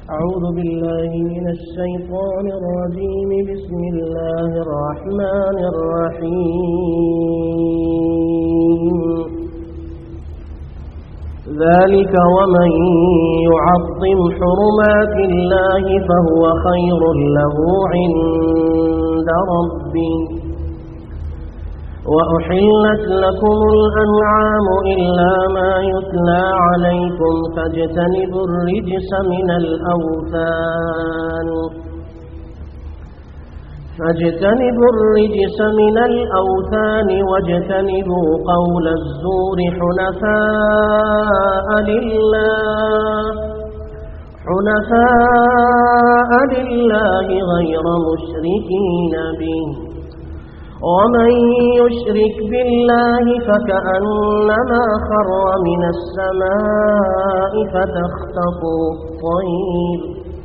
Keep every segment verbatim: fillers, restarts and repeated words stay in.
أعوذ بالله من الشيطان الرجيم. بسم الله الرحمن الرحيم. ذلك ومن يعظم حرمات الله فهو خير له عند ربه. وأحلت لكم الأنعام إلا ما يتلى عليكم فاجتنبوا الرجس من الأوثان فاجتنبوا الرجس من الأوثان واجتنبوا قول الزور حنفاء لله حنفاء لله غير مشركين به. ومن يشرك بالله فكأنما خر من السماء فتخطفه الطير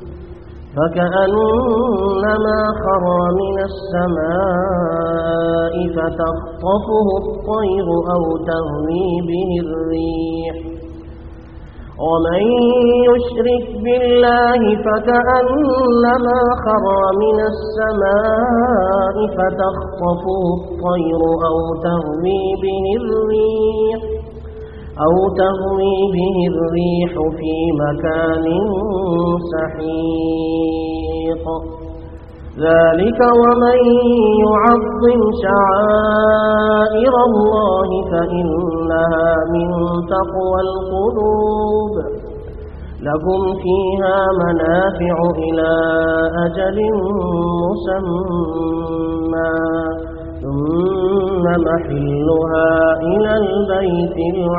فكأنما خر من السماء فتخطفه الطير أو تهوي به الريح. ومن يشرك بالله فكأنما خر من السماء فتخطفه الطير أو تهوي به الريح أو تهوي به الريح في مكان سحيق. ذلك ومن يعظم شعائر الله فإنها من تقوى القلوب. لكم فيها منافع إلى أجل مسمى ثم محلها إلى البيت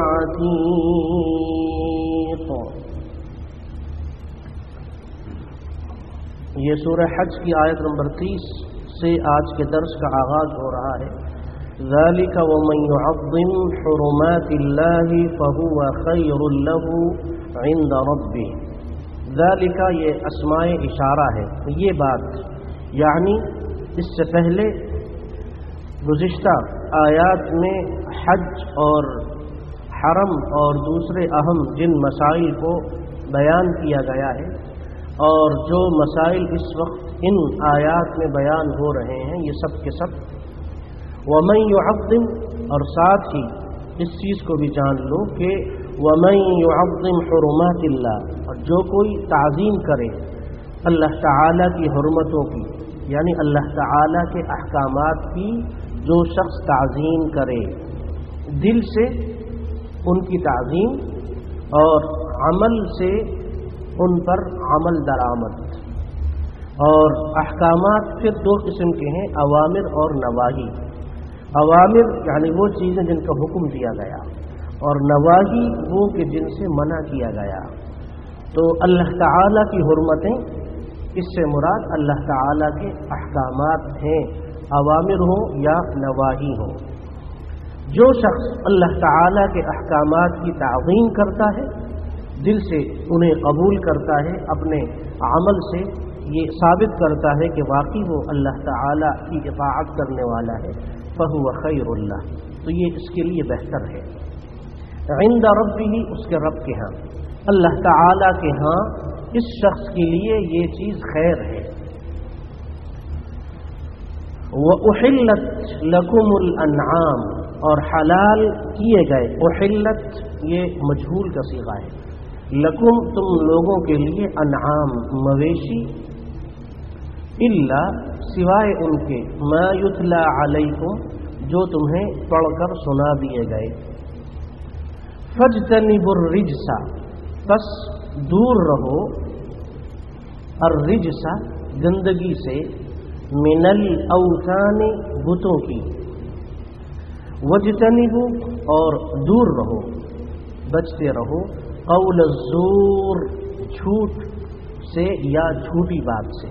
العتيق. یہ سورہ حج کی آیت نمبر تیس سے آج کے درس کا آغاز ہو رہا ہے. ذَلِكَ وَمَن يُعَظِّمْ حُرُمَاتِ اللَّهِ فَهُوَ خَيْرٌ لَهُ عِندَ رَبِّهِ. ذَلِكَ یہ اسماء اشارہ ہے. یہ بات یعنی اس سے پہلے گزشتہ آیات میں حج اور حرم اور دوسرے اہم جن مسائل کو بیان کیا گیا ہے اور جو مسائل اس وقت ان آیات میں بیان ہو رہے ہیں یہ سب کے سب وَمَن يُعَظِّمْ، اور ساتھ ہی اس چیز کو بھی جان لو کہ وَمَن يُعَظِّمْ حُرُمَاتِ اللَّهِ، اور جو کوئی تعظیم کرے اللہ تعالیٰ کی حرمتوں کی، یعنی اللہ تعالیٰ کے احکامات کی جو شخص تعظیم کرے دل سے ان کی تعظیم اور عمل سے ان پر عمل درآمد. اور احکامات پھر دو قسم کے ہیں، اوامر اور نواہی. اوامر یعنی وہ چیزیں جن کا حکم دیا گیا اور نواہی وہ کہ جن سے منع کیا گیا. تو اللہ تعالیٰ کی حرمتیں اس سے مراد اللہ تعالیٰ کے احکامات ہیں، اوامر ہوں یا نواہی ہوں. جو شخص اللہ تعالیٰ کے احکامات کی تعظیم کرتا ہے دل سے انہیں قبول کرتا ہے اپنے عمل سے یہ ثابت کرتا ہے کہ واقعی وہ اللہ تعالیٰ کی اطاعت کرنے والا ہے فَهُوَ خَيْرٌ لَهُ، تو یہ اس کے لیے بہتر ہے. عند ربہ، اس کے رب کے ہاں، اللہ تعالیٰ کے ہاں اس شخص کے لیے یہ چیز خیر ہے. وَأُحِلَّتْ لَكُمُ الْأَنْعَامُ، اور حلال کیے گئے. احلت یہ مجہول کا صیغہ ہے. لکم تم لوگوں کے لیے انعام مویشی، الا سوائے ان کے ما یتلا علیکم جو تمہیں پڑھ کر سنا دیے گئے. فاجتنبوا الرجس، بس دور رہو الرجس گندگی سے، من الاوثان بتوں کی، واجتنبوا اور دور رہو بچتے رہو قول الزور جھوٹ سے یا جھوٹی بات سے.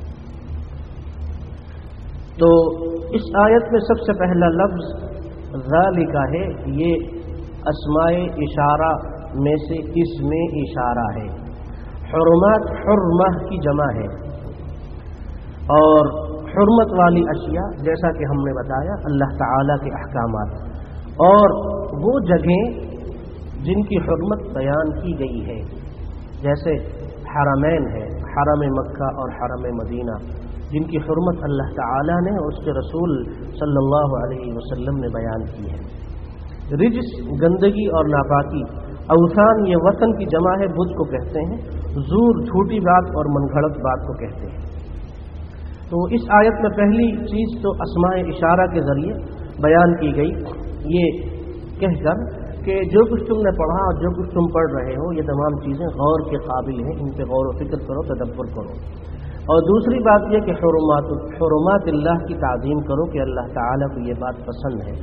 تو اس آیت میں سب سے پہلا لفظ ذالک ہے، یہ اسماء اشارہ میں سے اس میں اشارہ ہے. حرمات حرمہ کی جمع ہے اور حرمت والی اشیاء جیسا کہ ہم نے بتایا اللہ تعالیٰ کے احکامات اور وہ جگہیں جن کی حرمت بیان کی گئی ہے، جیسے حرمین ہیں، حرم مکہ اور حرم مدینہ، جن کی حرمت اللہ تعالیٰ نے اور اس کے رسول صلی اللہ علیہ وسلم نے بیان کی ہے۔ رجس گندگی اور ناپاکی، اوثان یہ وطن کی جمع ہے، بدھ کو کہتے ہیں، زور جھوٹی بات اور من گھڑت بات کو کہتے ہیں۔ تو اس آیت میں پہلی چیز تو اسماء اشارہ کے ذریعے بیان کی گئی، یہ کہہ کر کہ جو کچھ تم نے پڑھا اور جو کچھ تم پڑھ رہے ہو یہ تمام چیزیں غور کے قابل ہیں، ان پہ غور و فکر کرو، تدبر کرو۔ اور دوسری بات یہ کہ حرمات حرمات اللہ کی تعظیم کرو کہ اللہ تعالیٰ کو یہ بات پسند ہے۔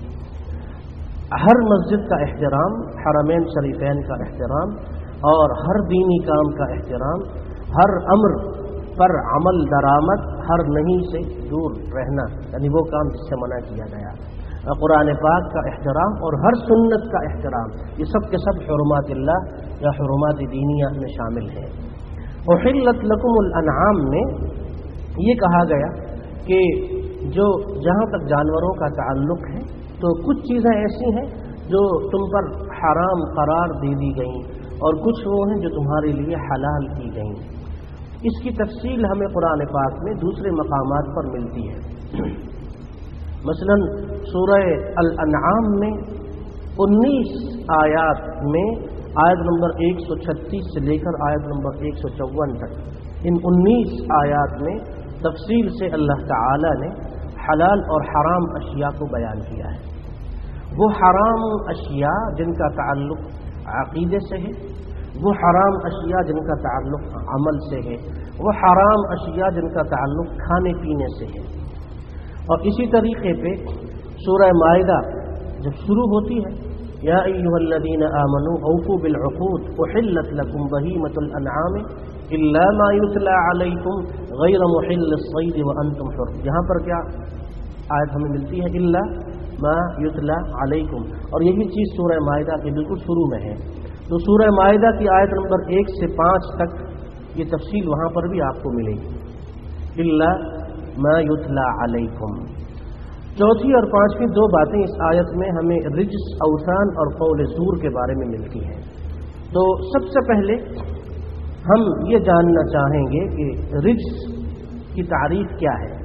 ہر مسجد کا احترام، حرمین شریفین کا احترام اور ہر دینی کام کا احترام، ہر امر پر عمل درآمد، ہر نہیں سے دور رہنا، یعنی وہ کام جس سے منع کیا گیا، قرآن پاک کا احترام اور ہر سنت کا احترام، یہ سب کے سب حرمات اللہ یا حرمات دینیہ میں شامل ہیں۔ احلت لکم الانعام میں یہ کہا گیا کہ جو جہاں تک جانوروں کا تعلق ہے تو کچھ چیزیں ایسی ہیں جو تم پر حرام قرار دے دی گئیں اور کچھ وہ ہیں جو تمہارے لیے حلال کی گئیں۔ اس کی تفصیل ہمیں قرآن پاک میں دوسرے مقامات پر ملتی ہے۔ مثلا سورہ الانعام میں انیس آیات میں آیت نمبر ایک سو چھتیس سے لے کر آیت نمبر ایک سو چون تک، ان انیس آیات میں تفصیل سے اللہ تعالی نے حلال اور حرام اشیاء کو بیان کیا ہے۔ وہ حرام اشیاء جن کا تعلق عقیدے سے ہے، وہ حرام اشیاء جن کا تعلق عمل سے ہے، وہ حرام اشیاء جن کا تعلق کھانے پینے سے ہے۔ اور اسی طریقے پہ سورہ مائدہ جب شروع ہوتی ہے، یا ایھا الذین آمنوا اوفوا بالعقود احلت لکم بہیمۃ الانعام الا ما یتلی علیکم غیر محل الصید وانتم حرم، یہاں پر کیا آیت ہمیں ملتی ہے؟ الا ما یتلی علیکم، اور یہی چیز سورہ مائدہ کے بالکل شروع میں ہے۔ تو سورہ مائدہ کی آیت نمبر ایک سے پانچ تک یہ تفصیل وہاں پر بھی آپ کو ملے گی، الا ما یتلی علیکم۔ چوتھی اور پانچویں دو باتیں اس آیت میں ہمیں رجس، اوثان اور قول زور کے بارے میں ملتی ہیں۔ تو سب سے پہلے ہم یہ جاننا چاہیں گے کہ رجس کی تعریف کیا ہے۔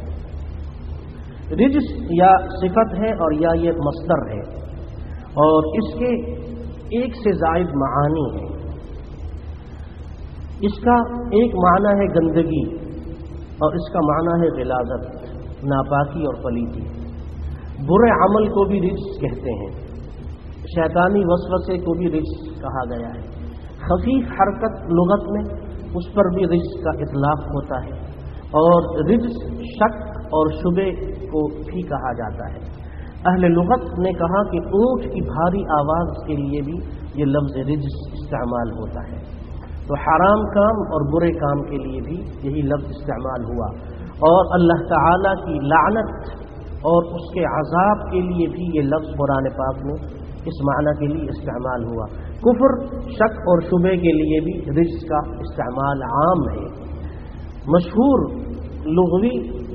رجس یا صفت ہے اور یا یہ مصدر ہے، اور اس کے ایک سے زائد معانی ہیں۔ اس کا ایک معنی ہے گندگی اور اس کا معنی ہے غلاظت، ناپاکی اور پلیتی۔ برے عمل کو بھی رجس کہتے ہیں، شیطانی وسوسے کو بھی رجس کہا گیا ہے۔ خفیف حرکت لغت میں اس پر بھی رجس کا اطلاق ہوتا ہے، اور رجس شک اور شبے کو بھی کہا جاتا ہے۔ اہل لغت نے کہا کہ اونٹ کی بھاری آواز کے لیے بھی یہ لفظ رجس استعمال ہوتا ہے، تو حرام کام اور برے کام کے لیے بھی یہی لفظ استعمال ہوا، اور اللہ تعالی کی لعنت اور اس کے عذاب کے لیے بھی یہ لفظ قرآن پاک میں اس معنی کے لیے استعمال ہوا۔ کفر، شک اور شبے کے لیے بھی رجس کا استعمال عام ہے۔ مشہور لغوی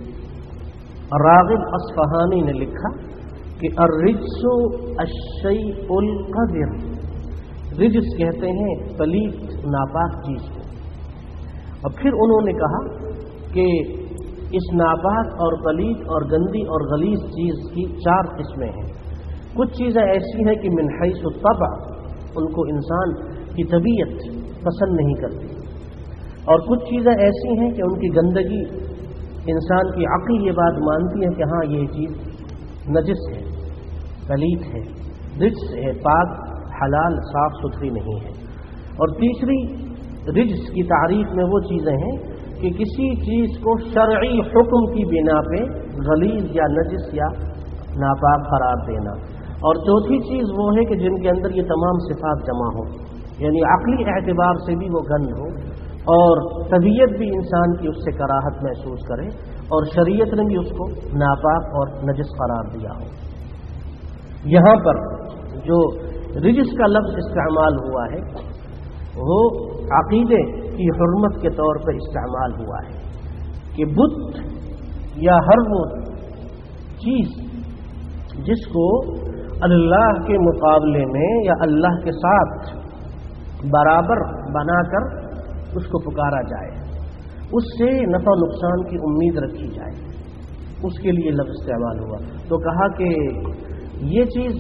راغب اصفہانی نے لکھا کہ الرجس الشیء القذر، رجس کہتے ہیں پلیت ناپاک چیز کو۔ اور پھر انہوں نے کہا کہ اس ناپاک اور پلیت اور گندی اور غلیظ چیز کی چار قسمیں ہیں۔ کچھ چیزیں ایسی ہیں کہ من حیث الطبع ان کو انسان کی طبیعت پسند نہیں کرتی، اور کچھ چیزیں ایسی ہیں کہ ان کی گندگی انسان کی عقل یہ بات مانتی ہے کہ ہاں یہ چیز نجس ہے، پلیت ہے، رجس ہے، پاک حلال صاف ستھری نہیں ہے۔ اور تیسری رجس کی تعریف میں وہ چیزیں ہیں کہ کسی چیز کو شرعی حکم کی بنا پہ غلیظ یا نجس یا ناپاک قرار دینا۔ اور چوتھی چیز وہ ہے کہ جن کے اندر یہ تمام صفات جمع ہو، یعنی عقلی اعتبار سے بھی وہ گند ہو، اور طبیعت بھی انسان کی اس سے کراہت محسوس کرے، اور شریعت نے بھی اس کو ناپاک اور نجس قرار دیا ہو۔ یہاں پر جو رجس کا لفظ استعمال ہوا ہے وہ عقیدے کی حرمت کے طور پر استعمال ہوا ہے، کہ بت یا ہر وہ چیز جس کو اللہ کے مقابلے میں یا اللہ کے ساتھ برابر بنا کر اس کو پکارا جائے، اس سے نفع نقصان کی امید رکھی جائے، اس کے لیے لفظ استعمال ہوا۔ تو کہا کہ یہ چیز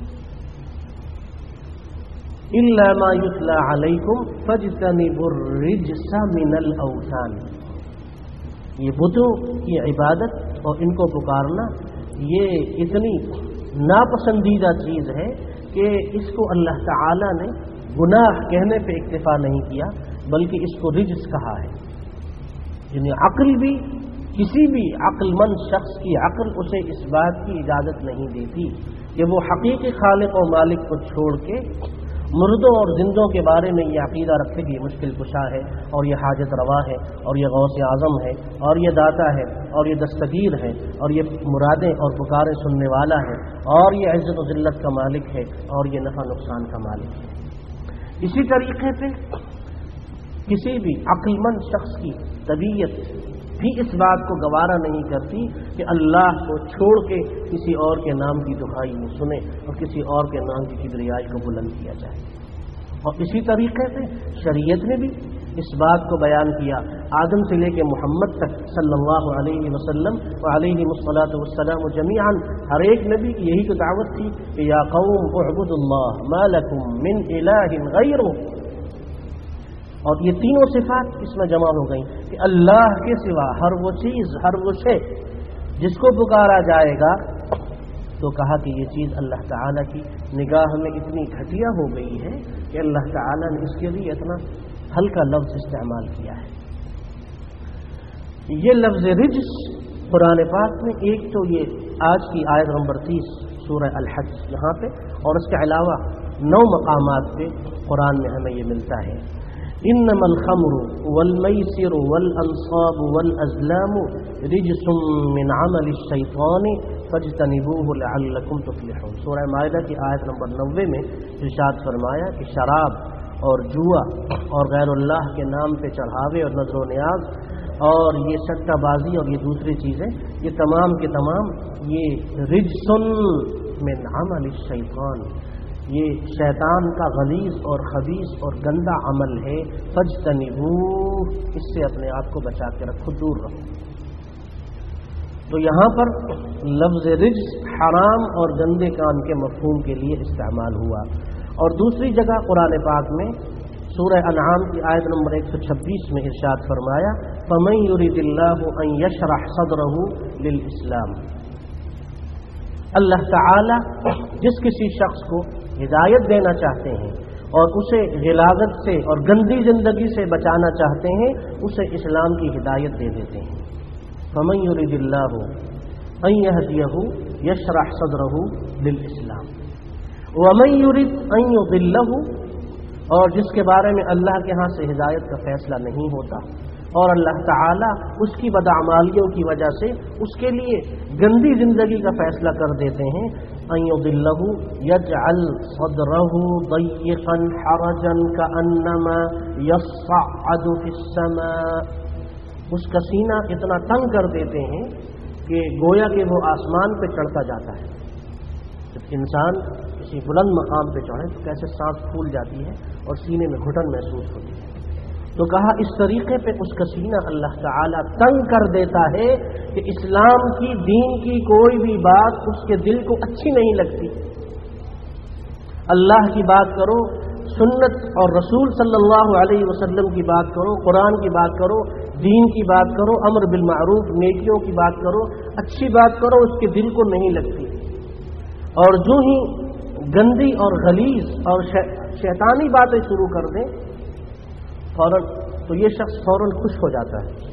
الا ما یتلی علیکم فاجتنبوا الرجس من الاوثان، یہ بتوں کی عبادت اور ان کو پکارنا یہ اتنی ناپسندیدہ چیز ہے کہ اس کو اللہ تعالی نے گناہ کہنے پہ اکتفا نہیں کیا، بلکہ اس کو رجس کہا ہے۔ یعنی عقل بھی، کسی بھی عقل مند شخص کی عقل اسے اس بات کی اجازت نہیں دیتی کہ وہ حقیقی خالق و مالک کو چھوڑ کے مردوں اور زندوں کے بارے میں یہ عقیدہ رکھے کہ یہ مشکل کشا ہے اور یہ حاجت روا ہے اور یہ غوث اعظم ہے اور یہ داتا ہے اور یہ دستگیر ہے اور یہ مرادیں اور پکاریں سننے والا ہے اور یہ عزت و ذلت کا مالک ہے اور یہ نفع نقصان کا مالک ہے۔ اسی طریقے سے کسی بھی عقل مند شخص کی طبیعت بھی اس بات کو گوارا نہیں کرتی کہ اللہ کو چھوڑ کے کسی اور کے نام کی دہائی میں سنے اور کسی اور کے نام کی کبریائی کو بلند کیا جائے۔ اور اسی طریقے سے شریعت نے بھی اس بات کو بیان کیا، آدم سے لے کے محمد تک صلی اللہ علیہ وسلم وعلیہ الصلاۃ والسلام جمیعا، ہر ایک نبی کی یہی تو دعوت تھی کہ یا قوم اعبدوا اللہ ما لکم من الہ غیرہ، اور یہ تینوں صفات اس میں جمع ہو گئیں کہ اللہ کے سوا ہر وہ چیز، ہر وہ شے جس کو پکارا جائے گا، تو کہا کہ یہ چیز اللہ تعالیٰ کی نگاہ میں اتنی گھٹیا ہو گئی ہے کہ اللہ تعالیٰ نے اس کے لیے اتنا ہلکا لفظ استعمال کیا ہے۔ یہ لفظ رجس قرآن پاک میں ایک تو یہ آج کی آیت نمبر تیس سورہ الحج یہاں پہ، اور اس کے علاوہ نو مقامات پہ قرآن میں ہمیں یہ ملتا ہے۔ انما الخمر والمیسر والانصاب والازلام رجس من عمل الشیطان فاجتنبوه لعلکم تفلحون۔ سورہ مائدہ کی آیت نمبر نوے میں ارشاد فرمایا کہ شراب اور جوا اور غیر اللہ کے نام پہ چڑھاوے اور نظر و نیاز اور یہ سٹہ بازی اور یہ دوسری چیزیں، یہ تمام کے تمام یہ رجس من عمل الشیطان، یہ شیطان کا غلیظ اور خبیث اور گندا عمل ہے۔ فاجتنبوہ، اس سے اپنے آپ کو بچا کے رکھو، دور رہو۔ تو یہاں پر لفظ رجس حرام اور گندے کام کے مفہوم کے لیے استعمال ہوا۔ اور دوسری جگہ قرآن پاک میں سورہ انعام کی آیت نمبر ایک سو چھبیس میں ارشاد فرمایا فَمَن يُرِدِ اللَّهُ أَن يَشْرَحْ صَدْرَهُ لِلْإِسْلَامِ، اللہ تعالی جس کسی شخص کو ہدایت دینا چاہتے ہیں اور اسے غلاظت سے اور گندی زندگی سے بچانا چاہتے ہیں، اسے اسلام کی ہدایت دے دیتے ہیں۔ فَمَن يُرِدِ اللَّهُ أَن يَهْدِيَهُ يَشْرَحْ صَدْرَهُ لِلْإِسْلَامِ وَمَن يُرِدْ أَن يُضِلَّهُ، اور جس کے بارے میں اللہ کے ہاں سے ہدایت کا فیصلہ نہیں ہوتا اور اللہ تعالیٰ اس کی بدعمالیوں کی وجہ سے اس کے لیے گندی زندگی کا فیصلہ کر دیتے ہیں، ان یضلہ یجعل صدرہ ضیقا حرجا کانما یصعد فی السماء، اس کا سینہ اتنا تنگ کر دیتے ہیں کہ گویا کہ وہ آسمان پہ چڑھتا جاتا ہے۔ جب انسان کسی بلند مقام پہ چڑھے تو کیسے سانس پھول جاتی ہے اور سینے میں گھٹن محسوس ہوتی ہے۔ تو کہا اس طریقے پہ اس کا سینہ اللہ تعالیٰ تنگ کر دیتا ہے کہ اسلام کی، دین کی کوئی بھی بات اس کے دل کو اچھی نہیں لگتی۔ اللہ کی بات کرو، سنت اور رسول صلی اللہ علیہ وسلم کی بات کرو، قرآن کی بات کرو، دین کی بات کرو، امر بالمعروف نیکیوں کی بات کرو، اچھی بات کرو، اس کے دل کو نہیں لگتی۔ اور جو ہی گندی اور غلیظ اور شیطانی باتیں شروع کر دیں فوراً، تو یہ شخص فوراً خوش ہو جاتا ہے۔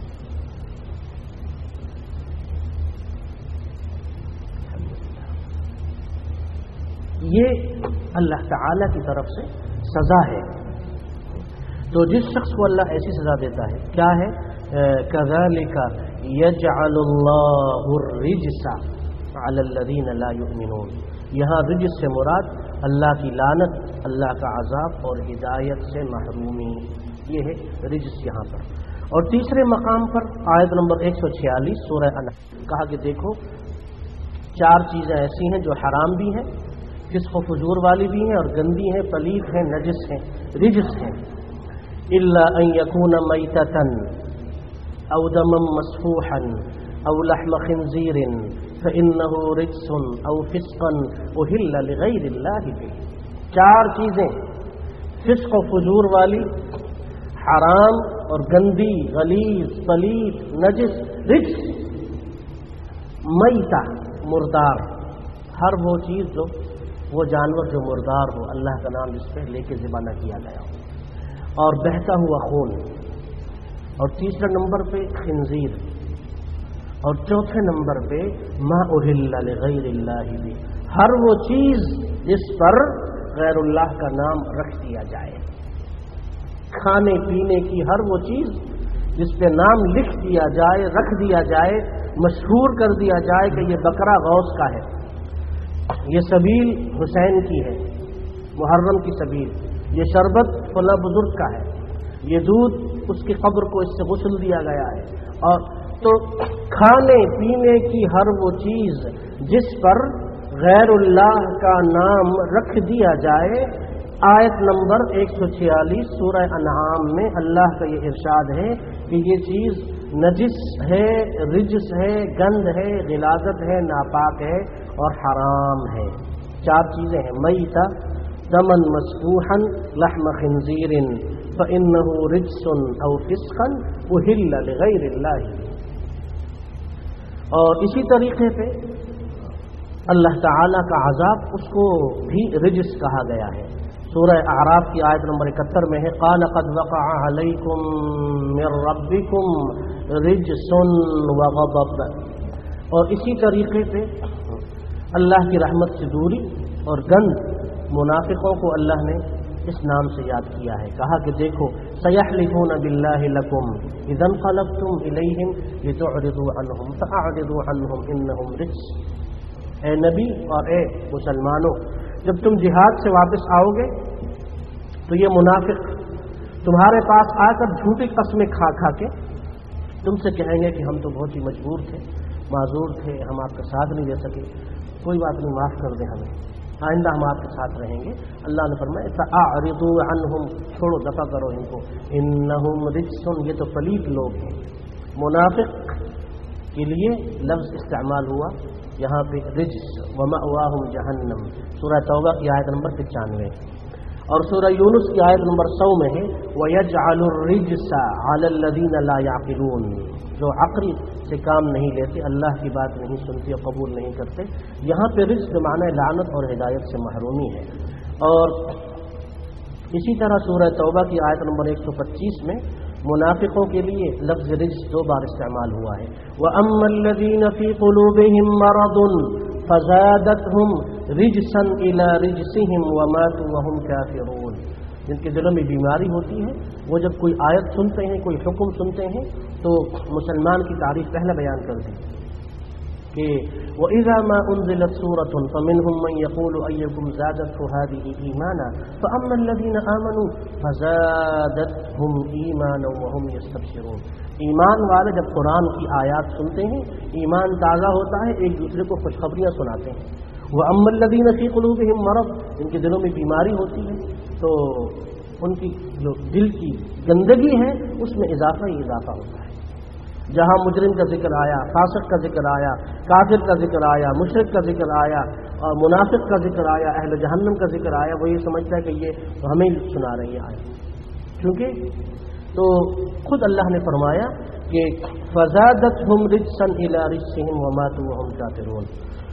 یہ اللہ تعالی کی طرف سے سزا ہے۔ تو جس شخص کو اللہ ایسی سزا دیتا ہے، کیا ہے؟ كَذَلِكَ يَجْعَلُ اللَّهُ الرِّجْسَ عَلَى الَّذِينَ لَا يُؤْمِنُونَ، یہاں رجس سے مراد اللہ کی لعنت، اللہ کا عذاب اور ہدایت سے محرومی، یہ ہے رجس یہاں پر۔ اور تیسرے مقام پر آیت نمبر ایک سو چھیالیس سورہ انعام کہا کہ دیکھو چار چیزیں ایسی ہیں جو حرام بھی ہیں، فسق و فجور والی بھی ہیں اور گندی ہیں، پلید ہیں، نجس ہیں، رجس ہیں۔ इल्ला अन यकून मैततन औ दमम मस्फूहन औ लहम खिंजीरिन फइन्नहु रिज्सुन औ फिस्कन उहिल्ल लिगैरिल्लाहि बिह। चार चीजें फिस्क और फुजूर वाली, हराम और गंदी, गलीज, पलीद, नजिस, रिज्स, मैता मुर्दार, हर वो चीज़ जो वो जानवर जो मुर्दार हो, अल्लाह का नाम जिस पर लेके ज़िबा न किया गया हो, और बहता हुआ खून, और तीसरे नंबर पे खिंजीर, और चौथे नंबर पे मा उहिल्ला लिगैरिल्लाहि बिह, हर वो चीज़ जिस पर गैरुल्लाह का नाम रख दिया जाए। खाने पीने की हर वो चीज़ जिस पे नाम लिख दिया जाए, रख दिया जाए, मशहूर कर दिया जाए कि ये बकरा गौस का है, ये सबील हुसैन की है, मुहर्रम की सबील, ये शरबत फला बुजुर्ग का है, ये दूध उसकी कब्र को इससे गुस्ल दिया गया है। और तो खाने पीने की हर वो चीज़ जिस पर गैरुल्लाह का नाम रख दिया जाए। आयत नंबर एक सौ छियालीस सूरह अनआम में अल्लाह का ये इरशाद है कि ये चीज़ नजिस है, रिज्स है, गंध है, गिलाजत है, नापाक है और हराम है। चार चीज़ें हैं, मैता दमन मस्फूहन लहम खिंजीरिन फइन्नहु रिज्सुन औ फिस्कन उहिल्ल लिगैरिल्लाहि। और इसी तरीके पे अल्लाह ताला का अज़ाब, उसको भी रिज्स कहा गया है। सूरह आराफ की आयत नंबर इकहत्तर में है, क़ाल क़द वक़अ अलैकुम मिर रब्बिकुम रिज्सुन व ग़ज़ब। और इसी तरीके पे अल्लाह की रहमत से दूरी और गंद मुनाफिकों को अल्लाह ने इस नाम से याद किया है। कहा कि देखो, सयहलिफून बिल्लाहि लकुम इज़ा इनक़लबतुम इलैहिम लितुअरिदू अन्हुम फ़अरिदू अन्हुम इन्नहुम रिज्स। ए नबी और ए मुसलमानों, जब तुम जिहाद से वापस आओगे तो ये मुनाफिक तुम्हारे पास आकर झूठी कस्में खा खा के तुमसे कहेंगे कि हम तो बहुत ही मजबूर थे, माजूर थे, हम आपका साथ नहीं दे सके, कोई बात नहीं, माफ़ कर दें हमें, आइंदा हम आपके साथ रहेंगे। अल्लाह ने फरमाया फ़अरिदू अन्हुम, छोड़ो, दफा करो इनको, इन्नहुम रिज्सुन, ये तो पलीद लोग हैं। मुनाफिक के लिए लफ्ज़ इस्तेमाल हुआ यहाँ पे रिज्स, व मअवाहुम जहन्नम, सूरह तौबा की आयत नंबर पचानवे। और सूरह यूनुस की आयत नंबर सौ में है, वयजअलुर रिज्सा अलल्लज़ीना ला याक़िलून, जो अक्ल से काम नहीं लेते, अल्लाह की बात नहीं सुनते और कबूल नहीं करते। यहाँ पे रिज्स के माने लानत और हिदायत से महरूमी है। और इसी तरह सूरह तौबा की आयत नंबर एक सौ पच्चीस में मुनाफिकों के लिए लफ्ज़ रिज्स दो बार इस्तेमाल हुआ है। व अम्मल्लज़ीन फ़ी क़ुलूबिहिम मरदुन फ़ज़ादतहुम रिज्सन इला रिज्सिहिम व मातू व हुम काफ़िरून। जिनके दिलों में बीमारी होती है, वो जब कोई आयत सुनते हैं, कोई हुक्म सुनते हैं, तो मुसलमान की तारीफ पहले बयान कर दी कि वइज़ा मा उन्ज़िलत सूरतुन फ़मिनहुम मन यक़ूलु अय्युकुम ज़ादतहु हाज़िही ईमाना फ़अम्मा अल्लज़ीना आमनू फ़ज़ादतहुम ईमाना व हुम यस्तबशिरून। ईमान वाले जब कुरान की आयत सुनते हैं, ईमान ताज़ा होता है, एक दूसरे को खुशखबरियाँ सुनाते हैं। व अम्मा अल्लज़ीना फ़ी क़ुलूबिहिम मरद, जिनके दिलों में बीमारी होती है, तो उनकी जो दिल की गंदगी है उसमें इजाफा ही इजाफा होता है। जहाँ मुजरिम का जिक्र आया, फासिक का जिक्र आया, काफिर का जिक्र आया, मुशरिक का जिक्र आया और मुनाफिक का जिक्र आया, अहले जहन्नम का जिक्र आया, वो ये समझता है कि ये तो हमें ही सुना रही है आया, क्योंकि तो खुद अल्लाह ने फरमाया कि फ़ज़ादतहुम रिज्सन इला रिज्सिहिम व मातू व हुम काफ़िरून।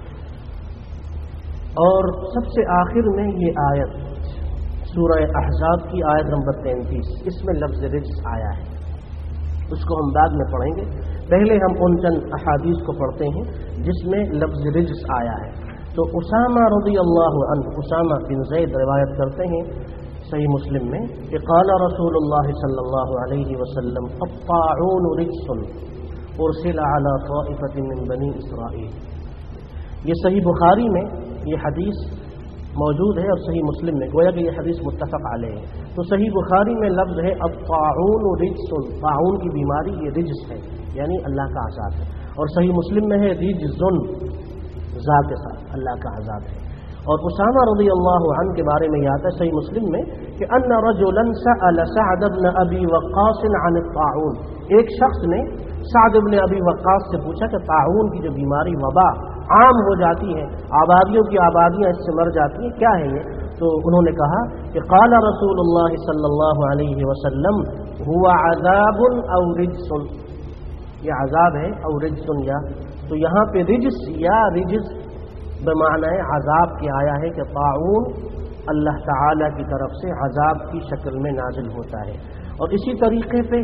और सबसे आखिर में ये आयत सूरह अहज़ाब की आयत नंबर तैंतीस, इसमें लफ्ज़ रिज्स आया है, उसको हम बाद में पढ़ेंगे। पहले हम उन चंद अहादीस को पढ़ते हैं जिसमें लफ्ज़ रिज्स आया है। तो उसामा रज़ियल्लाहु अन्हु, उसामा बिन ज़ैद रिवायत करते हैं सही मुस्लिम में कि क़ाल रसूलुल्लाह सल्लल्लाहु अलैहि वसल्लम अत्ताऊन रिज्सुन उरसिला अला ताइफ़तिन मिन बनी इसराईल। ये सही बुखारी में ये हदीस मौजूद है और सही मुस्लिम में, गोया कि ये हदीस मुत्तफ़क़ अलैह है। तो सही बुखारी में लफ्ज़ है अत्ताऊन रिज्सुन, ताऊन की बीमारी ये रिज्स है, यानी अल्लाह का अज़ाब है। और सही मुस्लिम में है रिज्सुन, ज़ा के साथ, अल्लाह का अज़ाब है। اور اسامہ رضی اللہ عنہ کے بارے میں یہ آتا ہے صحیح مسلم میں کہ ان رجلا سأل سعد بن ابی وقاص عن الطاعون، ایک شخص نے سعد بن ابی وقاص سے پوچھا کہ طاعون کی جو بیماری وبا عام ہو جاتی ہے، آبادیوں کی آبادیاں اس سے مر جاتی ہیں، کیا ہے یہ؟ تو انہوں نے کہا کہ قال رسول اللہ صلی اللہ علیہ وسلم هو عذاب او رجس، یہ عذاب ہے او رجس، یا تو یہاں پہ رجس یا رجس بمعنی عذاب کی آیا ہے کہ طاعون اللہ تعالی کی طرف سے عذاب کی شکل میں نازل ہوتا ہے۔ اور اسی طریقے پہ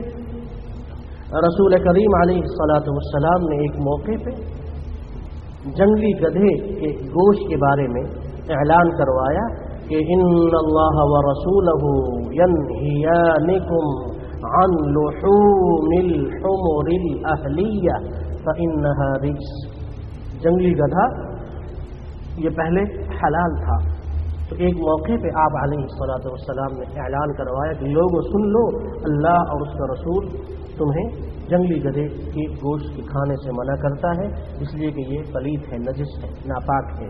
رسول کریم علیہ الصلاۃ والسلام نے ایک موقع پہ جنگلی گدھے کے گوشت کے بارے میں اعلان کروایا کہ ان اللہ ورسولہ ینہیانکم عن لحوم الحمر الاہلیہ فانہا رجس۔ جنگلی گدھا یہ پہلے حلال تھا، تو ایک موقع پہ آپ علیہ الصلاۃ والسلام نے اعلان کروایا کہ لوگوں سن لو، اللہ اور اس کا رسول تمہیں جنگلی گدھے کے گوشت کے کھانے سے منع کرتا ہے، اس لیے کہ یہ پلید ہے، نجس ہے، ناپاک ہے۔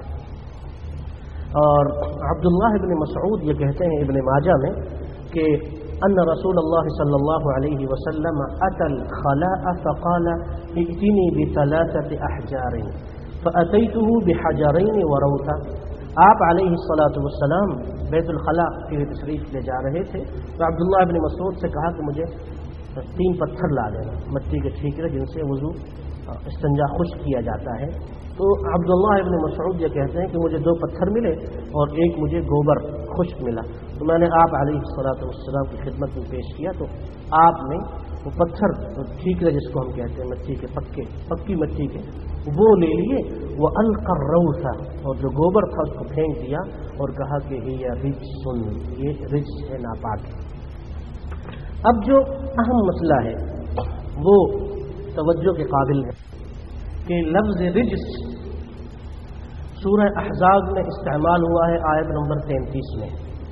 اور عبداللہ ابن مسعود یہ کہتے ہیں ابن ماجہ میں کہ ان رسول اللہ صلی اللہ علیہ وسلم اتى الخلاء فقال ائتنی بثلاثة احجار فأتيته بحجرين وروثا۔ آپ علیہ الصلاۃ والسلام بیت الخلاء کی تشریف لے جا رہے تھے تو عبداللہ ابن مسعود سے کہا کہ مجھے تین پتھر لا دینا، مٹی کے ٹھیکرے جن سے وضو استنجا خشک کیا جاتا ہے۔ تو عبداللہ ابن مسعود یہ کہتے ہیں کہ مجھے دو پتھر ملے اور ایک مجھے گوبر خشک ملا، تو میں نے آپ علیہ الصلاۃ والسلام کی خدمت میں پیش کیا، تو آپ نے وہ پتھر ٹھیکرے جس کو ہم کہتے ہیں مٹی کے پکے پکی مٹی کے وہ لے لیے، وہ القى الروث، اور جو گوبر تھا اس کو پھینک دیا اور کہا کہ یہ رجس، یہ رجس ہے، ناپاک ہے۔ اب جو اہم مسئلہ ہے وہ توجہ کے قابل ہے کہ لفظ رجس سورہ احزاب میں استعمال ہوا ہے آیت نمبر تینتیس میں،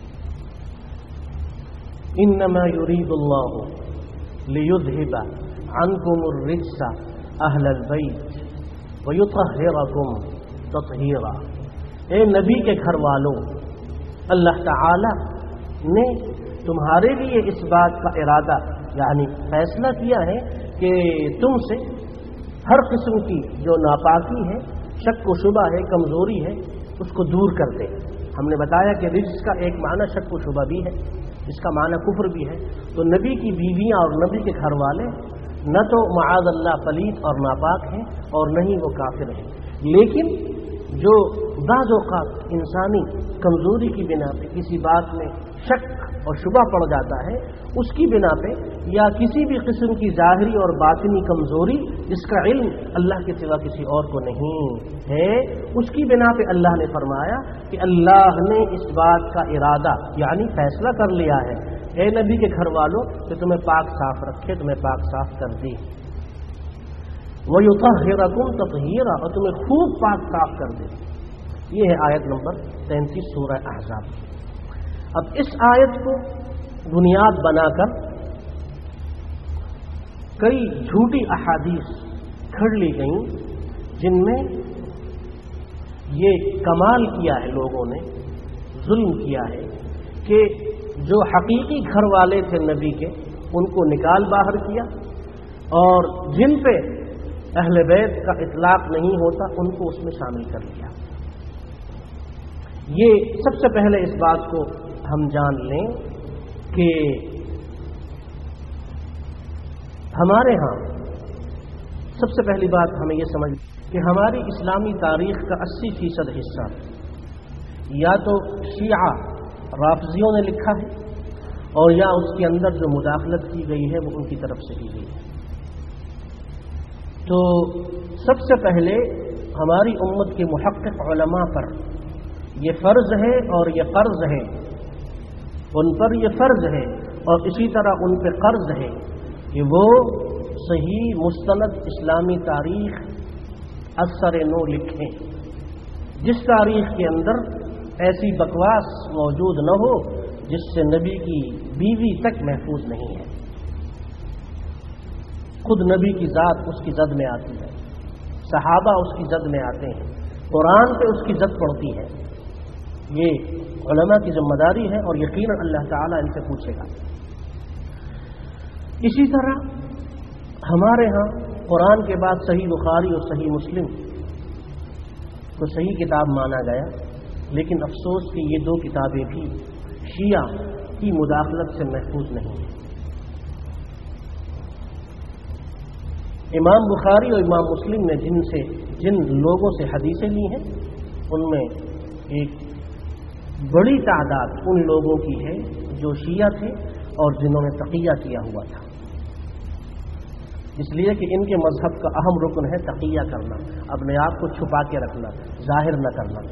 انما یرید اللہ لیذہب عنکم الرجس اہل البیت ویطہرکم تطہیرا۔ اے نبی کے گھر والوں، اللہ تعالی نے تمہارے لیے اس بات کا ارادہ یعنی فیصلہ کیا ہے کہ تم سے ہر قسم کی جو ناپاکی ہے، شک و شبہ ہے، کمزوری ہے، اس کو دور کر دے۔ ہم نے بتایا کہ رجس کا ایک معنی شک و شبہ بھی ہے، اس کا معنی کفر بھی ہے۔ تو نبی کی بیویاں اور نبی کے گھر والے نہ تو معاذ اللہ پلید اور ناپاک ہیں اور نہ ہی وہ کافر ہیں، لیکن جو بعض اوقات انسانی کمزوری کی بنا پہ کسی بات میں شک اور شبہ پڑ جاتا ہے، اس کی بنا پہ یا کسی بھی قسم کی ظاہری اور باطنی کمزوری جس کا علم اللہ کے سوا کسی اور کو نہیں ہے، اس کی بنا پہ اللہ نے فرمایا کہ اللہ نے اس بات کا ارادہ یعنی فیصلہ کر لیا ہے، اے نبی کے گھر والوں، کہ تمہیں پاک صاف رکھے، تمہیں پاک صاف کر دی، وَيُطَهِّرَكُمْ تَطْهِيرًا، اور تمہیں خوب پاک صاف کر دے۔ یہ ہے آیت نمبر تینتیس سورہ احزاب۔ اب اس آیت کو بنیاد بنا کر کئی جھوٹی احادیث گھڑ لی گئیں جن میں یہ کمال کیا ہے، لوگوں نے ظلم کیا ہے کہ جو حقیقی گھر والے تھے نبی کے ان کو نکال باہر کیا، اور جن پہ اہل بیت کا اطلاق نہیں ہوتا ان کو اس میں شامل کر لیا۔ یہ سب سے پہلے اس بات کو ہم جان لیں کہ ہمارے ہاں سب سے پہلی بات ہمیں یہ سمجھ کہ ہماری اسلامی تاریخ کا اسی فیصد حصہ یا تو شیعہ رافضیوں نے لکھا ہے اور یا اس کے اندر جو مداخلت کی گئی ہے وہ ان کی طرف سے کی گئی ہے۔ تو سب سے پہلے ہماری امت کے محقق علماء پر یہ فرض ہے اور یہ قرض ہے، ان پر یہ فرض ہے اور اسی طرح ان پہ قرض ہے کہ وہ صحیح مستند اسلامی تاریخ اثر نو لکھیں، جس تاریخ کے اندر ایسی بکواس موجود نہ ہو جس سے نبی کی بیوی تک محفوظ نہیں ہے، خود نبی کی ذات اس کی زد میں آتی ہے، صحابہ اس کی زد میں آتے ہیں، قرآن پہ اس کی زد پڑتی ہے، یہ علماء کی ذمہ داری ہے اور یقیناً اللہ تعالیٰ ان سے پوچھے گا۔ اسی طرح ہمارے ہاں قرآن کے بعد صحیح بخاری اور صحیح مسلم کو صحیح کتاب مانا گیا، لیکن افسوس کہ یہ دو کتابیں بھی شیعہ کی مداخلت سے محفوظ نہیں ہیں۔ امام بخاری اور امام مسلم نے جن سے جن لوگوں سے حدیثیں لی ہیں ان میں ایک بڑی تعداد ان لوگوں کی ہے جو شیعہ تھے اور جنہوں نے تقیہ کیا ہوا تھا، اس لیے کہ ان کے مذہب کا اہم رکن ہے تقیہ کرنا، اپنے آپ کو چھپا کے رکھنا، ظاہر نہ کرنا۔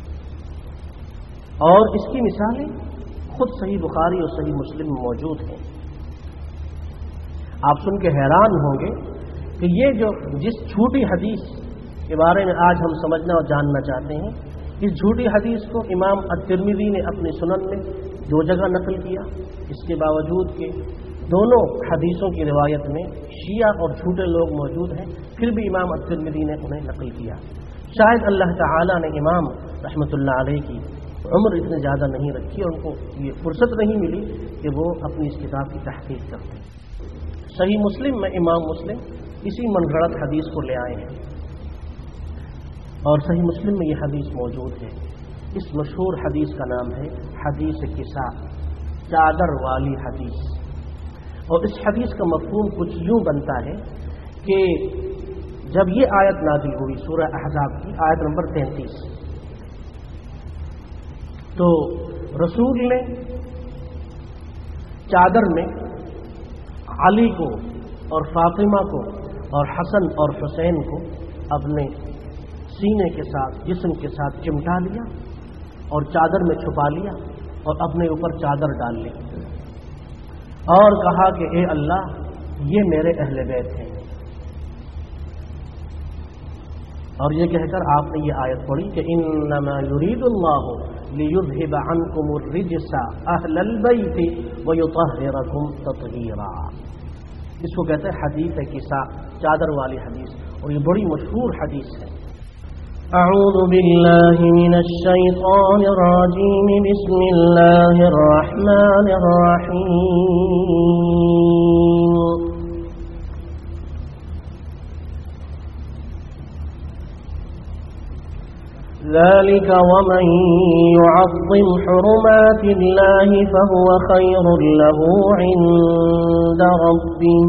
اور اس کی مثالیں خود صحیح بخاری اور صحیح مسلم میں موجود ہیں۔ آپ سن کے حیران ہوں گے کہ یہ جو جس جھوٹی حدیث کے بارے میں آج ہم سمجھنا اور جاننا چاہتے ہیں، اس جھوٹی حدیث کو امام الترمذی نے اپنی سنن میں دو جگہ نقل کیا، اس کے باوجود کہ دونوں حدیثوں کی روایت میں شیعہ اور جھوٹے لوگ موجود ہیں، پھر بھی امام الترمذی نے انہیں نقل کیا۔ شاید اللہ تعالیٰ نے امام رحمۃ اللہ علیہ کی عمر اتنی زیادہ نہیں رکھی اور ان کو یہ فرصت نہیں ملی کہ وہ اپنی اس کتاب کی تحقیق کرتے۔ صحیح مسلم میں امام مسلم اسی من گھڑت حدیث کو لے آئے ہیں اور صحیح مسلم میں یہ حدیث موجود ہے۔ اس مشہور حدیث کا نام ہے حدیث کسا، چادر والی حدیث۔ اور اس حدیث کا مفہوم کچھ یوں بنتا ہے کہ جب یہ آیت نازل ہوئی سورہ احزاب کی آیت نمبر تینتیس، تو رسول نے چادر میں علی کو اور فاطمہ کو اور حسن اور حسین کو اپنے سینے کے ساتھ جسم کے ساتھ چمٹا لیا اور چادر میں چھپا لیا اور اپنے اوپر چادر ڈال لی اور کہا کہ اے اللہ یہ میرے اہل بیت ہیں۔ اور یہ کہہ کر آپ نے یہ آیت پڑھی کہ انما یرید اللہ لیذھب عنکم الرجس اہل البیت ویطہرکم تطہیرا۔ اس کو کہتے ہیں حدیث کسا، چادر والی حدیث، اور یہ بڑی مشہور حدیث ہے۔ اعوذ باللہ من الشیطان الرجیم، بسم اللہ الرحمن الرحیم۔ ذلك ومن يعظم حرمات الله فهو خير له عند ربه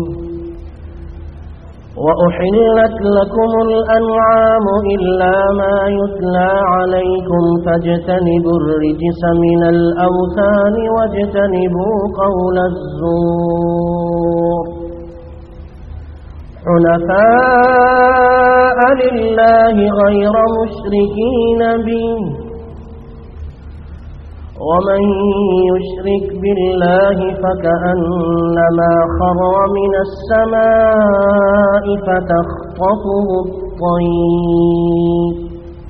وأحلت لكم الأنعام إلا ما يتلى عليكم فاجتنبوا الرجس من الأوثان واجتنبوا قول الزور حنفاء لله غير مشركين به ومن يشرك بالله فكأنما خر من السماء فتخطفه الطير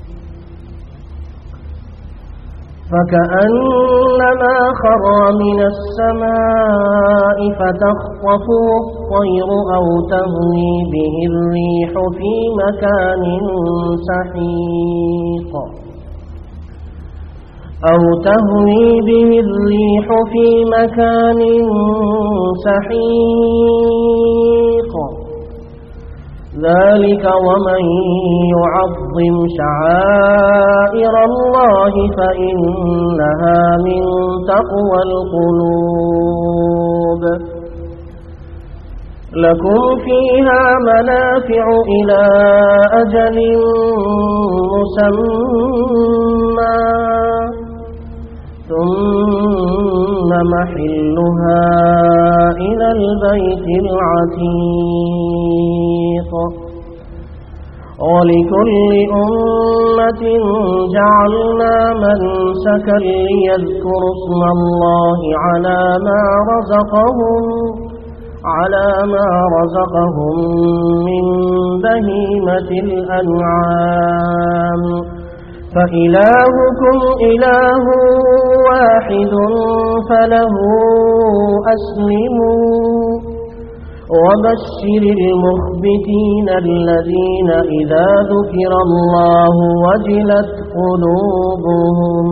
فكأنما خر من السماء فتخطفه الطير أو تهوي به الريح في مكان سحيق أو تهوي به الريح في مكان سحيق ذلك ومن يعظم شعائر الله فإنها من تقوى القلوب لكم فيها منافع إلى أجل مسمى ثم محلها إلى البيت العتيق ولكل أمة جعلنا منسكا ليذكروا اسم الله على ما رزقهم على ما رزقهم من بهيمة الأنعام فإلهكم إله واحد فله أسلموا وبشر المخبتين الذين إذا ذكر الله وجلت قلوبهم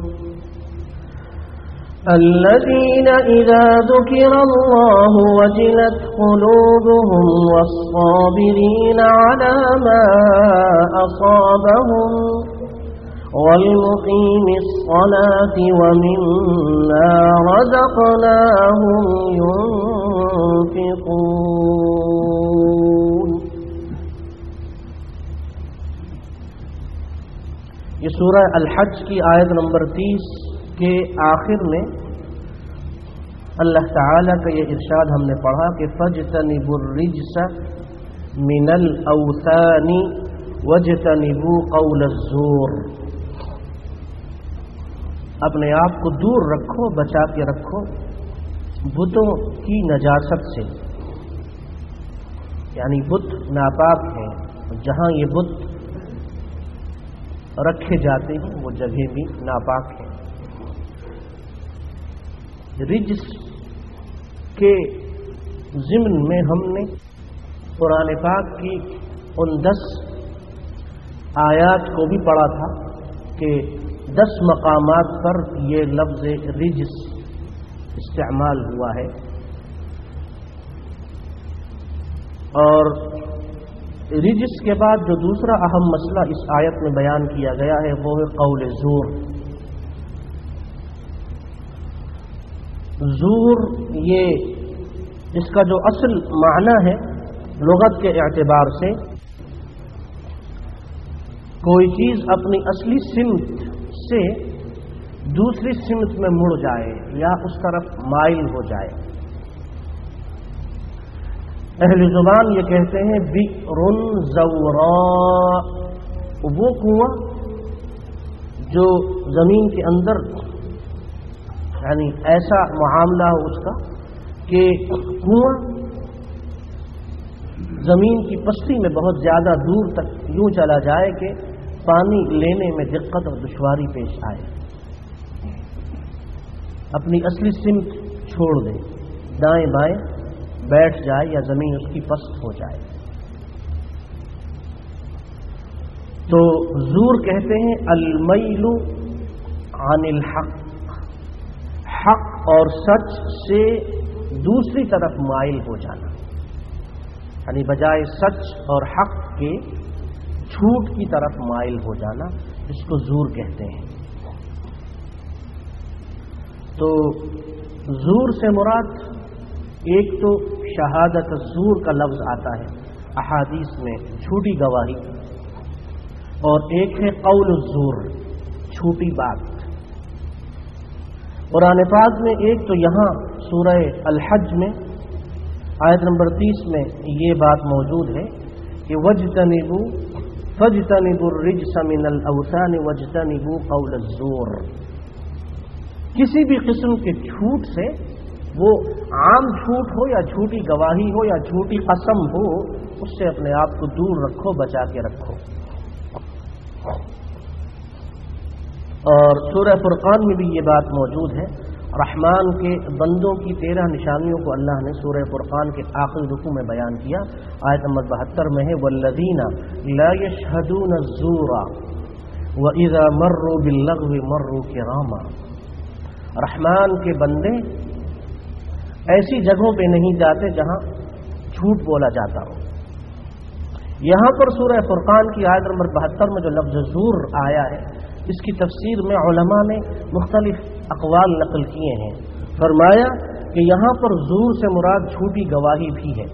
الذين إذا ذكر الله وجلت قلوبهم والصابرين على ما أصابهم والمقيم الصلاة ومما رزقناهم ينفقون. یہ سورہ الحج کی آیت نمبر تیس کے آخر میں اللہ تعالیٰ کا یہ ارشاد ہم نے پڑھا کہ فَاجْتَنِبُوا الرِّجْسَ مِنَ الْأَوْثَانِ وَاجْتَنِبُوا قَوْلَ الزُّورِ. اپنے آپ کو دور رکھو، بچا کے رکھو بتوں کی نجاست سے، یعنی بت ناپاک ہیں، جہاں یہ بت رکھے جاتے ہیں وہ جگہ بھی ناپاک ہے. رجس کے ضمن میں ہم نے قرآن پاک کی ان دس آیات کو بھی پڑھا تھا کہ دس مقامات پر یہ لفظ رجس استعمال ہوا ہے، اور رجس کے بعد جو دوسرا اہم مسئلہ اس آیت میں بیان کیا گیا ہے وہ ہے قول زور. زور یہ اس کا جو اصل معنی ہے لغت کے اعتبار سے کوئی چیز اپنی اصلی سمت سے دوسری سمت میں مڑ جائے یا اس طرف مائل ہو جائے. اہل زبان یہ کہتے ہیں بئر زوراء، وہ کنواں جو زمین کے اندر یعنی ایسا معاملہ ہو اس کا کہ کنواں زمین کی پستی میں بہت زیادہ دور تک یوں چلا جائے کہ پانی لینے میں دقت اور دشواری پیش آئے، اپنی اصلی سمت چھوڑ دے، دائیں بائیں بیٹھ جائے یا زمین اس کی پست ہو جائے. تو زور کہتے ہیں المیل عن الحق، حق اور سچ سے دوسری طرف مائل ہو جانا، یعنی بجائے سچ اور حق کے جھوٹ کی طرف مائل ہو جانا، اس کو زور کہتے ہیں. تو زور سے مراد ایک تو شہادت الزور کا لفظ آتا ہے احادیث میں، جھوٹی گواہی، اور ایک ہے قول الزور، جھوٹی بات. قرآن پاک میں ایک تو یہاں سورہ الحج میں آیت نمبر تیس میں یہ بات موجود ہے کہ وَاجْتَنِبُوا فَاجْتَنِبُوا الرِّجْسَ مِنَ الْأَوْثَانِ وَاجْتَنِبُوا قَوْلَ الزُّورِ. کسی بھی قسم کے جھوٹ سے، وہ عام جھوٹ ہو یا جھوٹی گواہی ہو یا جھوٹی قسم ہو، اس سے اپنے آپ کو دور رکھو، بچا کے رکھو. اور سورہ فرقان میں بھی یہ بات موجود ہے. رحمان کے بندوں کی تیرہ نشانیوں کو اللہ نے سورہ فرقان کے آخری رکوع میں بیان کیا. آیت نمبر بہتر میں ہے والذین لا یشہدون الزور واذا مروا باللغو مروا کراما. رحمان کے بندے ایسی جگہوں پہ نہیں جاتے جہاں جھوٹ بولا جاتا ہو. یہاں پر سورہ فرقان کی آیت نمبر بہتر میں جو لفظ زور آیا ہے، اس کی تفسیر میں علماء نے مختلف اقوال نقل کیے ہیں. فرمایا کہ یہاں پر زور سے مراد جھوٹی گواہی بھی ہے،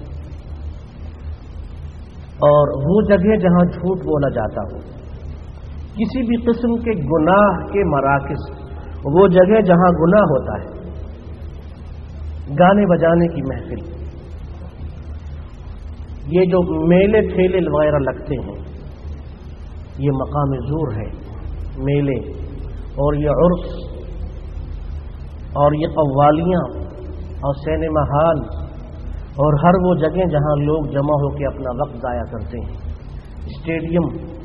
اور وہ جگہ جہاں جھوٹ بولا جاتا ہو، کسی بھی قسم کے گناہ کے مراکز، وہ جگہ جہاں گناہ ہوتا ہے، گانے بجانے کی محفل، یہ جو میلے ٹھیلے وغیرہ لگتے ہیں، یہ مقام زور ہے. میلے اور یہ عرس اور یہ قوالیاں اور سینما ہال اور ہر وہ جگہ جہاں لوگ جمع ہو کے اپنا وقت ضائع کرتے ہیں، اسٹیڈیم.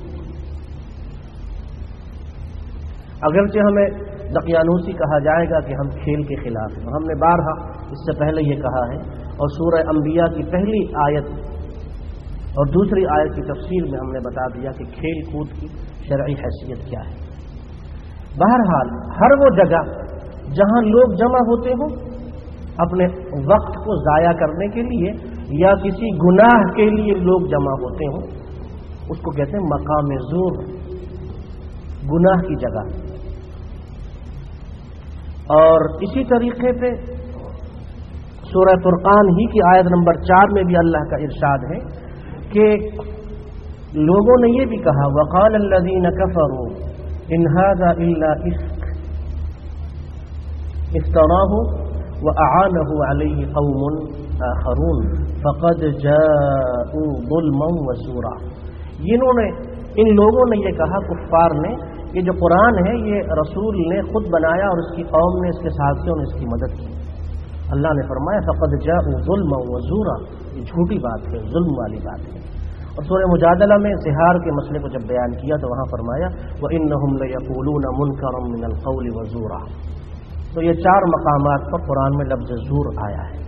اگرچہ ہمیں دقیانوسی کہا جائے گا کہ ہم کھیل کے خلاف ہیں، ہم نے بارہا اس سے پہلے یہ کہا ہے، اور سورہ انبیاء کی پہلی آیت اور دوسری آیت کی تفسیر میں ہم نے بتا دیا کہ کھیل کود کی شرعی حیثیت کیا ہے. بہرحال ہر وہ جگہ جہاں لوگ جمع ہوتے ہوں اپنے وقت کو ضائع کرنے کے لیے یا کسی گناہ کے لیے لوگ جمع ہوتے ہوں اس کو کہتے ہیں مقام زور، گناہ کی جگہ. اور اسی طریقے پہ سورہ فرقان ہی کی آیت نمبر چار میں بھی اللہ کا ارشاد ہے کہ لوگوں نے یہ بھی کہا وقال الذین کفروا ان ھذا الا افک افتراہ واعانہ علیہ قوم آخرون فقد جاءوا ظلما وزورا. انہوں نے ان لوگوں نے یہ کہا، کفار نے، یہ جو قرآن ہے یہ رسول نے خود بنایا اور اس کی قوم نے، اس کے ساتھیوں نے اس کی مدد کی. اللہ نے فرمایا فقد جاءوا ظلما وزورا، یہ جھوٹی بات ہے، ظلم والی بات ہے. اور سورہ مجادلہ میں زہار کے مسئلے کو جب بیان کیا تو وہاں فرمایا وَإِنَّهُمْ لَيَقُولُونَ مُنْكَرًا مِنَ الْقَوْلِ وَزُورًا. تو یہ چار مقامات پر قرآن میں لفظ زور آیا ہے.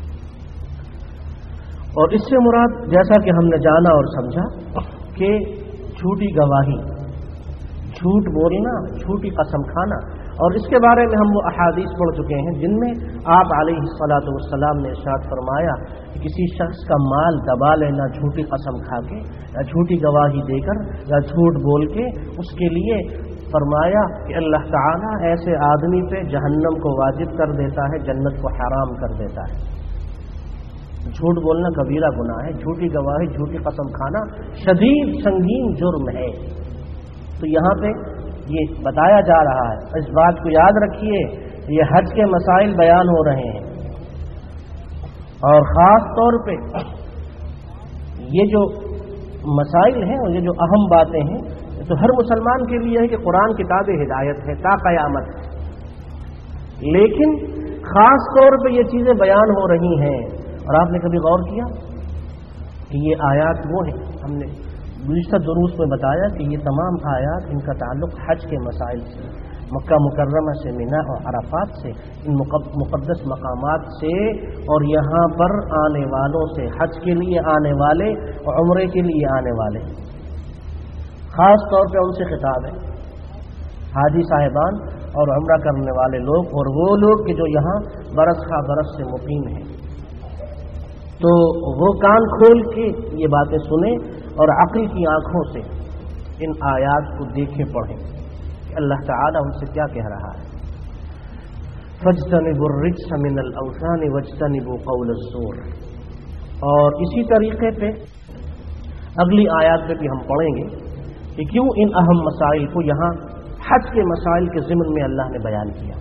اور اس سے مراد جیسا کہ ہم نے جانا اور سمجھا کہ جھوٹی گواہی، جھوٹ بولنا، جھوٹی قسم کھانا. اور اس کے بارے میں ہم وہ احادیث پڑھ چکے ہیں جن میں آپ علیہ الصلاۃ والسلام نے ارشاد فرمایا کہ کسی شخص کا مال دبا لینا جھوٹی قسم کھا کے یا جھوٹی گواہی دے کر یا جھوٹ بول کے، اس کے لیے فرمایا کہ اللہ تعالیٰ ایسے آدمی پہ جہنم کو واجب کر دیتا ہے، جنت کو حرام کر دیتا ہے. جھوٹ بولنا کبیرہ گناہ ہے، جھوٹی گواہی، جھوٹی قسم کھانا شدید سنگین جرم ہے. تو یہاں پہ یہ بتایا جا رہا ہے، اس بات کو یاد رکھیے، یہ حج کے مسائل بیان ہو رہے ہیں اور خاص طور پہ یہ جو مسائل ہیں اور یہ جو اہم باتیں ہیں تو ہر مسلمان کے لیے ہے کہ قرآن کتاب ہدایت ہے تا قیامت. لیکن خاص طور پہ یہ چیزیں بیان ہو رہی ہیں. اور آپ نے کبھی غور کیا کہ یہ آیات وہ ہیں، ہم نے گزشتہ دروس میں بتایا کہ یہ تمام آیات ان کا تعلق حج کے مسائل سے، مکہ مکرمہ سے، مینا اور عرفات سے، ان مقدس مقامات سے اور یہاں پر آنے والوں سے، حج کے لیے آنے والے اور عمرے کے لیے آنے والے. خاص طور پہ ان سے خطاب ہے، حاجی صاحبان اور عمرہ کرنے والے لوگ اور وہ لوگ کہ جو یہاں برس خواہ برس سے مقیم ہیں. تو وہ کان کھول کے یہ باتیں سنیں اور عقل کی آنکھوں سے ان آیات کو دیکھیں پڑھیں کہ اللہ تعالیٰ ان سے کیا کہہ رہا ہے. فَاجْتَنِبُوا الرِّجْسَ مِنَ الْأَوْثَانِ وَاجْتَنِبُوا قَوْلَ الزُّورِ. اور اسی طریقے پہ اگلی آیات پہ بھی ہم پڑھیں گے کہ کیوں ان اہم مسائل کو یہاں حج کے مسائل کے ضمن میں اللہ نے بیان کیا.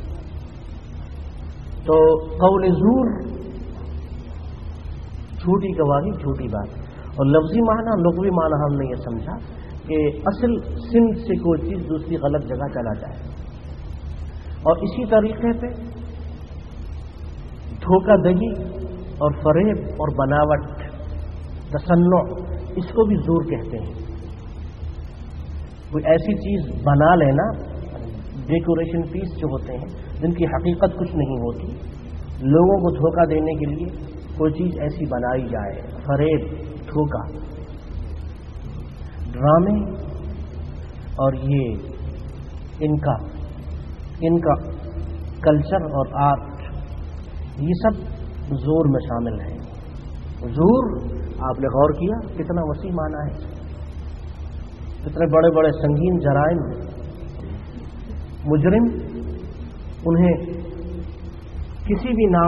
تو قول زور، جھوٹی گواہی، جھوٹی بات. اور لفظی معنی، لغوی معنی ہم نے یہ سمجھا کہ اصل سمت سے کوئی چیز دوسری غلط جگہ چلا جائے. اور اسی طریقے پہ دھوکہ دہی اور فریب اور بناوٹ، تصنع، اس کو بھی زور کہتے ہیں. کوئی ایسی چیز بنا لینا، ڈیکوریشن پیس جو ہوتے ہیں جن کی حقیقت کچھ نہیں ہوتی، لوگوں کو دھوکہ دینے کے لیے کوئی چیز ایسی بنائی جائے، فریب، دھوکہ، ڈرامے. اور یہ ان کا ان کا کلچر اور آرٹ یہ سب زور میں شامل ہے. زور آپ نے غور کیا کتنا وسیع معنی ہے، کتنے بڑے بڑے سنگین جرائم مجرم انہیں کسی بھی نام